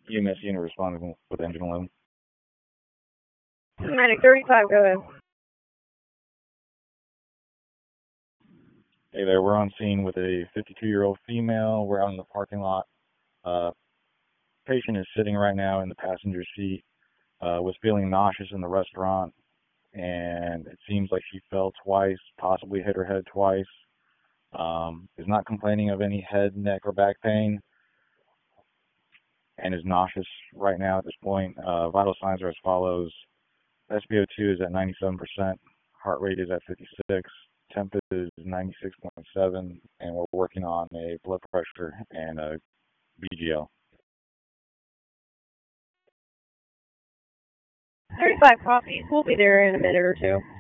EMS unit responding with engine 11. Medic 35, go ahead. Hey there, we're on scene with a 52-year-old female. We're out in the parking lot. Patient is sitting right now in the passenger seat, was feeling nauseous in the restaurant, and it seems like she fell twice, possibly hit her head twice. Is not complaining of any head, neck, or back pain, and is nauseous right now at this point. Vital signs are as follows. SpO2 is at 97%, heart rate is at 56, temp is 96.7, and we're working on a blood pressure and a BGL. 35 copies. We'll be there in a minute or two.